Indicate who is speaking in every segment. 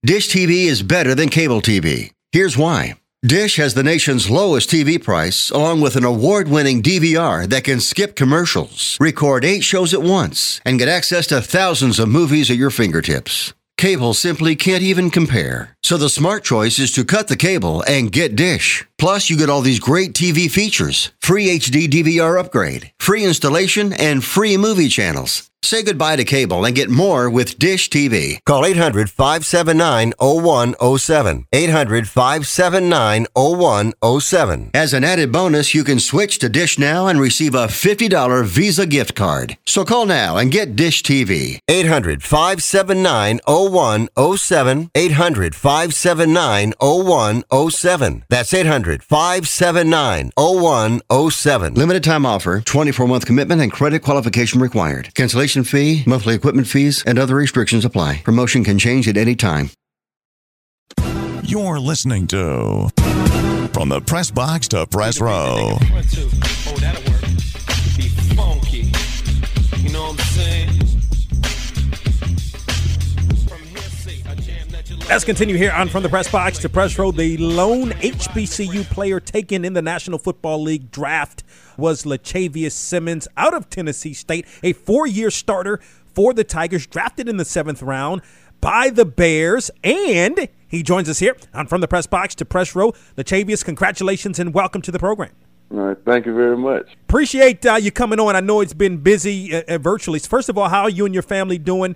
Speaker 1: Dish TV is better than cable TV. Here's why. Dish has the nation's lowest TV price, along with an award-winning DVR that can skip commercials, record 8 shows at once, and get access to thousands of movies at your fingertips. Cable simply can't even compare. So the smart choice is to cut the cable and get Dish. Plus, you get all these great TV features, free HD DVR upgrade, free installation, and free movie channels. Say goodbye to cable and get more with Dish TV.
Speaker 2: Call 800-579-0107. 800-579-0107.
Speaker 1: As an added bonus, you can switch to Dish now and receive a $50 Visa gift card. So call now and get Dish TV.
Speaker 2: 800-579-0107. 800-579-0107. That's 800-579-0107.
Speaker 1: Limited time offer, 24-month commitment and credit qualification required. Cancellation fee, monthly equipment fees, and other restrictions apply. Promotion can change at any time.
Speaker 3: You're listening to From the Press Box to Press Row.
Speaker 4: Oh, that'll work. Be funky. You know what I'm saying?
Speaker 5: Let's continue here on From the Press Box to Press Row. The lone HBCU player taken in the National Football League draft was Lachavious Simmons out of Tennessee State, a 4-year starter for the Tigers, drafted in the 7th round by the Bears. And he joins us here on From the Press Box to Press Row. Lachavious, congratulations and welcome to the program.
Speaker 6: All right, thank you very much.
Speaker 5: Appreciate you coming on. I know it's been busy virtually. First of all, how are you and your family doing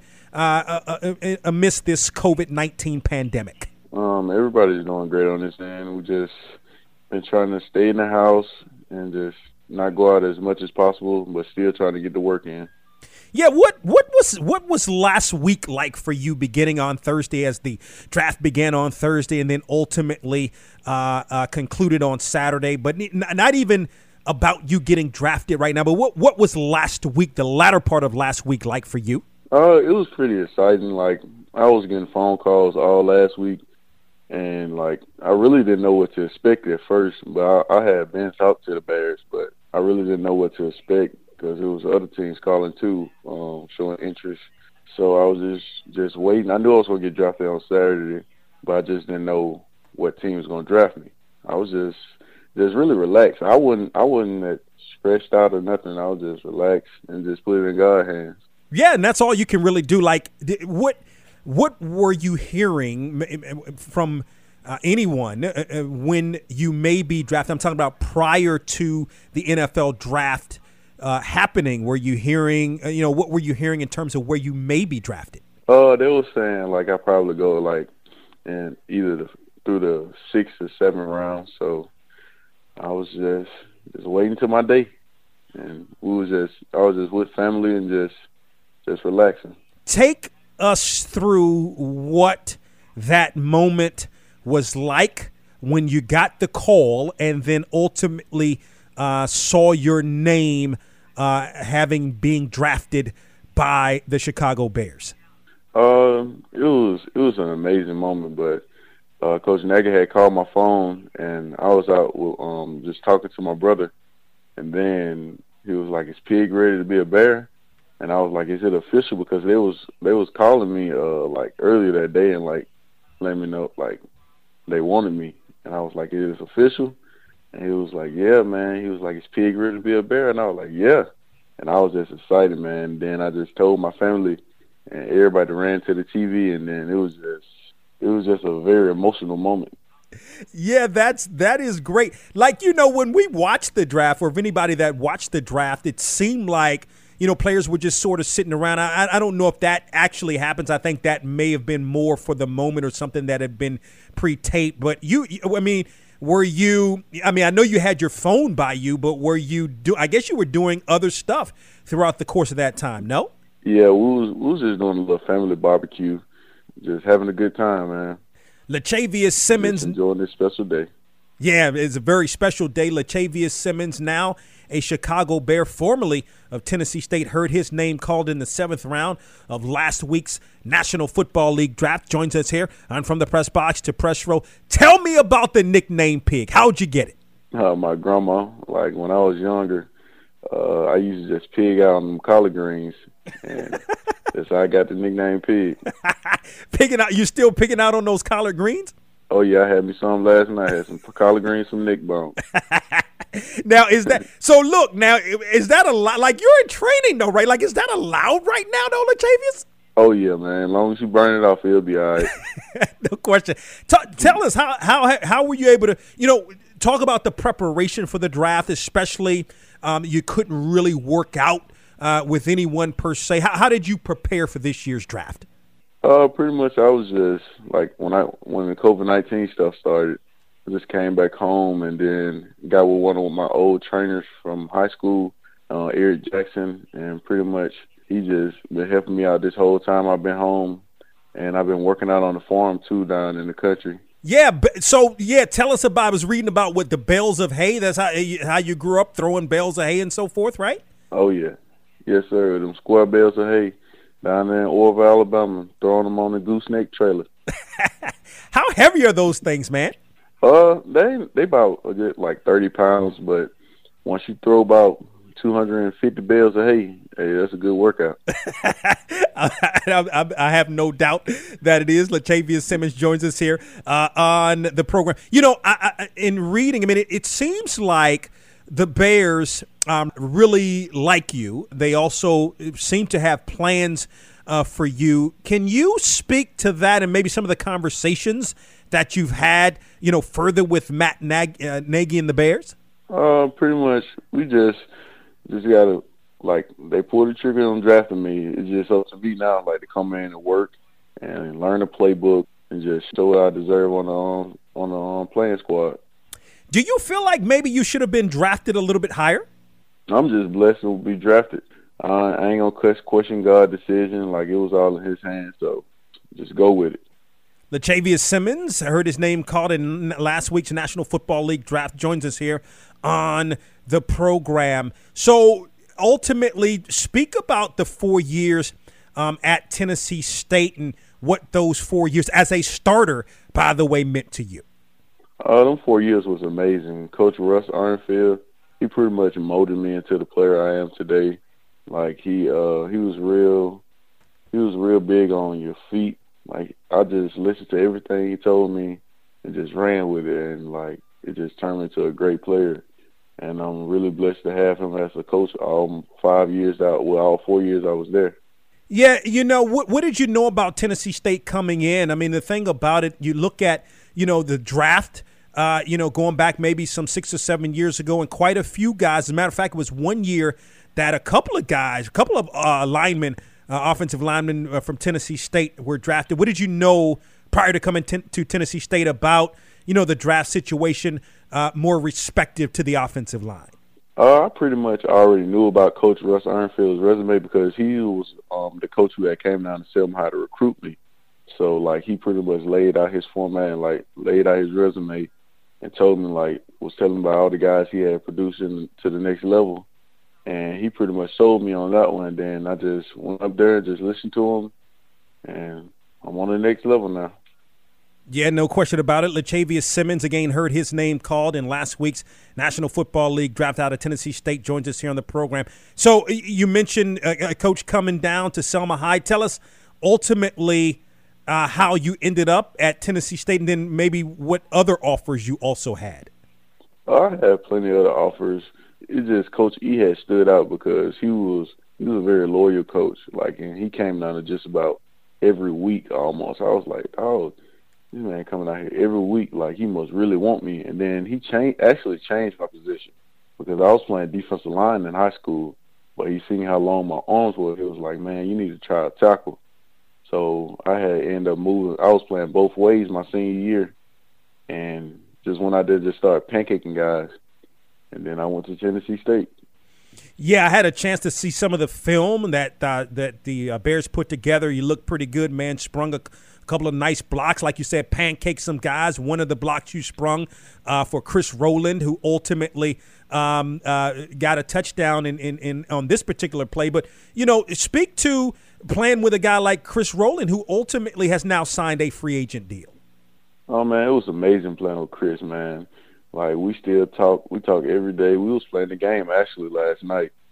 Speaker 5: amidst this COVID-19 pandemic?
Speaker 6: Everybody's doing great on this end. We just been trying to stay in the house and just not go out as much as possible, but still trying to get the work in.
Speaker 5: Yeah, what was last week like for you, beginning on Thursday as the draft began on Thursday and then ultimately concluded on Saturday? But not even about you getting drafted right now, but what was last week, the latter part of last week, like for you?
Speaker 6: It was pretty exciting. Like, I was getting phone calls all last week, and, like, I really didn't know what to expect at first. But I had been out to the Bears, but I really didn't know what to expect because it was other teams calling too, showing interest. So I was just waiting. I knew I was going to get drafted on Saturday, but I just didn't know what team was going to draft me. I was just really relaxed. I wasn't stressed out or nothing. I was just relaxed and just put it in God's hands.
Speaker 5: Yeah, and that's all you can really do. Like, what were you hearing from anyone when you may be drafted? I'm talking about prior to the NFL draft happening. Were you hearing, what were you hearing in terms of where you may be drafted?
Speaker 6: They were saying, like, I probably go, like, in either through the 6th or 7th round. So I was just waiting till my day. And I was just with family and just relaxing.
Speaker 5: Take us through what that moment was like when you got the call and then ultimately saw your name being drafted by the Chicago Bears.
Speaker 6: It was an amazing moment, but Coach Nagy had called my phone and I was out just talking to my brother, and then he was like, "Is Pig ready to be a Bear?" And I was like, "Is it official?" Because they was calling me like earlier that day and like letting me know like they wanted me, and I was like, "Is it official?" And he was like, "Yeah, man." He was like, "Is Pig ready to be a Bear?" And I was like, "Yeah." And I was just excited, man. Then I just told my family, and everybody ran to the TV, and then it was just a very emotional moment.
Speaker 5: Yeah, that is great. Like, when we watched the draft, or if anybody that watched the draft, it seemed like players were just sort of sitting around. I don't know if that actually happens. I think that may have been more for the moment or something that had been pre-taped. But were you? I know you had your phone by you, but were you? I guess you were doing other stuff throughout the course of that time. No?
Speaker 6: Yeah, we was just doing a little family barbecue, just having a good time, man.
Speaker 5: Lachavious Simmons,
Speaker 6: just enjoying this special day.
Speaker 5: Yeah, it's a very special day. Lachavious Simmons, now a Chicago Bear, formerly of Tennessee State, heard his name called in the 7th round of last week's National Football League draft, joins us here on From the Press Box to Press Row. Tell me about the nickname Pig. How'd you get it?
Speaker 6: My grandma, like when I was younger, I used to just pig out on them collard greens. And That's how I got the nickname Pig.
Speaker 5: You still picking out on those collard greens?
Speaker 6: Oh, yeah, I had me some last night. I had some collard greens, some neck bones.
Speaker 5: Now, is that – so, look, now, is that allowed? Like, you're in training, though, right? Like, is that allowed right now, though, Latavius?
Speaker 6: Oh, yeah, man. As long as you burn it off, it'll be all right.
Speaker 5: No question. Tell us, how were you able to – talk about the preparation for the draft, especially you couldn't really work out with anyone per se. How did you prepare for this year's draft?
Speaker 6: Pretty much I was just, like, when the COVID-19 stuff started, I just came back home and then got with one of my old trainers from high school, Eric Jackson, and pretty much he just been helping me out this whole time I've been home, and I've been working out on the farm, too, down in the country.
Speaker 5: Yeah, tell us about, I was reading about what the bales of hay, that's how you grew up, throwing bales of hay and so forth, right?
Speaker 6: Oh, yeah. Yes, sir, them square bales of hay. Down there in Orville, Alabama, throwing them on the gooseneck trailer.
Speaker 5: How heavy are those things, man?
Speaker 6: They about like 30 pounds, but once you throw about 250 bales of hay, hey, that's a good workout.
Speaker 5: I have no doubt that it is. Latavius Simmons joins us here on the program. In reading, it seems like the Bears really like you. They also seem to have plans for you. Can you speak to that and maybe some of the conversations that you've had, further with Matt Nagy and the Bears?
Speaker 6: Pretty much, we just got to, like, they pulled the trigger on drafting me. It's just up to me now, like, to come in and work and learn the playbook and just show what I deserve on the playing squad.
Speaker 5: Do you feel like maybe you should have been drafted a little bit higher?
Speaker 6: I'm just blessed to be drafted. I ain't gonna question God's decision. Like, it was all in His hands, so just go with it.
Speaker 5: Latavius Simmons, I heard his name called in last week's National Football League draft, joins us here on the program. So, ultimately, speak about the 4 years at Tennessee State and what those 4 years as a starter, by the way, meant to you.
Speaker 6: Them 4 years was amazing. Coach Russ Arnfield, he pretty much molded me into the player I am today. Like, he was real big on your feet. Like, I just listened to everything he told me and just ran with it, and like, it just turned me into a great player. And I'm really blessed to have him as a coach all 5 years out. Well, all 4 years I was there.
Speaker 5: Yeah, what did you know about Tennessee State coming in? The thing about it, you look at, the draft, going back maybe some 6 or 7 years ago, and quite a few guys. As a matter of fact, it was 1 year that a couple of linemen, offensive linemen from Tennessee State were drafted. What did you know prior to coming to Tennessee State about, the draft situation, more respective to the offensive line?
Speaker 6: I pretty much already knew about Coach Russ Arnfield's resume because he was the coach who had came down to tell me how to recruit me. So, like, he pretty much laid out his format and, like, laid out his resume and told me, like, was telling me about all the guys he had producing to the next level. And he pretty much sold me on that one. And then I just went up there and just listened to him, and I'm on the next level now.
Speaker 5: Yeah, no question about it. Latavius Simmons, again, heard his name called in last week's National Football League draft out of Tennessee State, joins us here on the program. So you mentioned a coach coming down to Selma High. Tell us ultimately how you ended up at Tennessee State, and then maybe what other offers you also had.
Speaker 6: I had plenty of other offers. It's just Coach E had stood out because he was a very loyal coach. Like, and he came down to just about every week almost. I was like, oh, this man coming out here every week, like, he must really want me. And then he actually changed my position because I was playing defensive line in high school, but he seen how long my arms were. He was like, man, you need to try to tackle. So I had ended up moving. I was playing both ways my senior year, and just when I did, just start pancaking guys. And then I went to Tennessee State.
Speaker 5: Yeah, I had a chance to see some of the film that the Bears put together. You look pretty good, man. Sprung a couple of nice blocks. Like you said, pancake some guys. One of the blocks you sprung for Chris Rowland, who ultimately got a touchdown in on this particular play. But, speak to playing with a guy like Chris Rowland, who ultimately has now signed a free agent deal.
Speaker 6: Oh, man, it was amazing playing with Chris, man. Like, we still talk. We talk every day. We was playing the game, actually, last night.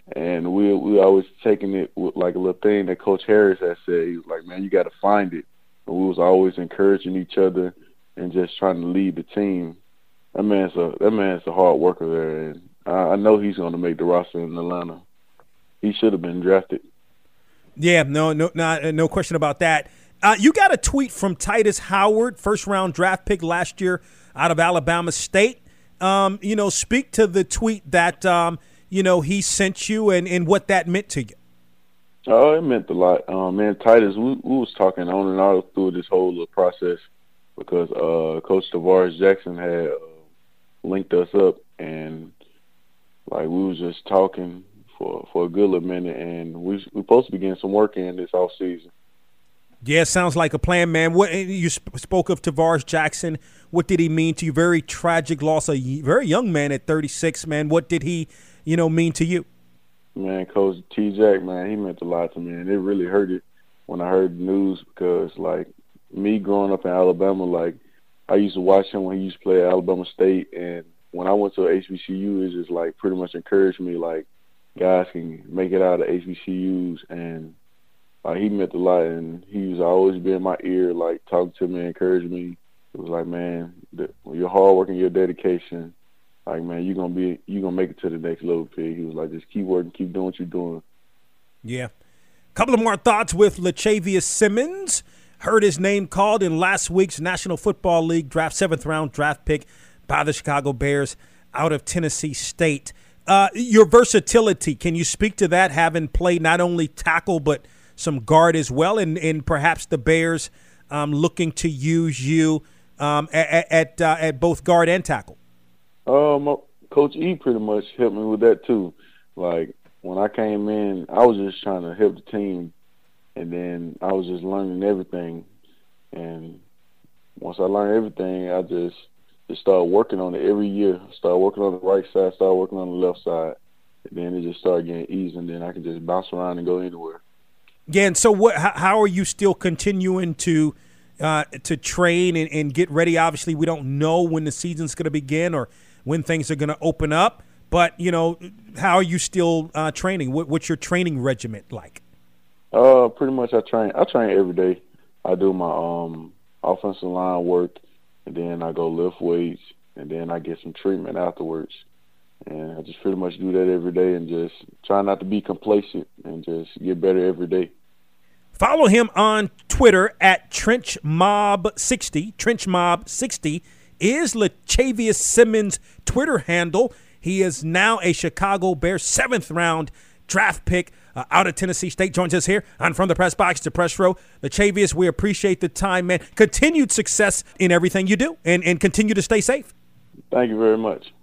Speaker 6: And we always taking it with like a little thing that Coach Harris had said. He was like, man, you got to find it. And we was always encouraging each other and just trying to lead the team. That man's a hard worker there, and I know he's going to make the roster in Atlanta. He should have been drafted.
Speaker 5: Yeah, no question about that. You got a tweet from Titus Howard, first-round draft pick last year out of Alabama State. Speak to the tweet that he sent you and what that meant to you.
Speaker 6: Oh, it meant a lot. Man, Titus, we was talking on and on through this whole little process because Coach Tavares Jackson had linked us up, and like we was just talking for a good little minute, and we supposed to be getting some work in this off season.
Speaker 5: Yeah, sounds like a plan, man. What you spoke of Tavares Jackson. What did he mean to you? Very tragic loss, a very young man at 36, man. What did he, mean to you?
Speaker 6: Man, Coach T-Jack, man, he meant a lot to me, and it really hurted when I heard the news because, like, me growing up in Alabama, like, I used to watch him when he used to play at Alabama State, and when I went to HBCU, it just, like, pretty much encouraged me, like, guys can make it out of HBCUs, and he meant a lot, and he was always be in my ear, like, talking to me, encouraging me. It was like, man, your hard work and your dedication, like, man, you're gonna make it to the next level, Pig. He was like, just keep working, keep doing what you're doing.
Speaker 5: Yeah. Couple of more thoughts with Lachavious Simmons. Heard his name called in last week's National Football League draft, 7th-round draft pick by the Chicago Bears out of Tennessee State. Your versatility, can you speak to that, having played not only tackle but some guard as well, and perhaps the Bears looking to use you at both guard and tackle?
Speaker 6: Coach E pretty much helped me with that too. Like, when I came in, I was just trying to help the team, and then I was just learning everything. And once I learned everything, I just started working on it every year. Started working on the right side, started working on the left side, and then it just started getting easy, and then I could just bounce around and go anywhere. Yeah,
Speaker 5: and so how are you still continuing to train and get ready? Obviously, we don't know when the season's going to begin or when things are going to open up, but, how are you still training? What's your training regimen like?
Speaker 6: Pretty much I train every day. I do my offensive line work, and then I go lift weights, and then I get some treatment afterwards. And I just pretty much do that every day and just try not to be complacent and just get better every day.
Speaker 5: Follow him on Twitter at TrenchMob60. TrenchMob60 is Lachavious Simmons' Twitter handle. He is now a Chicago Bears 7th-round draft pick out of Tennessee State. Joins us here on From the Press Box to Press Row. Lachavious, we appreciate the time, man. Continued success in everything you do, and continue to stay safe.
Speaker 6: Thank you very much.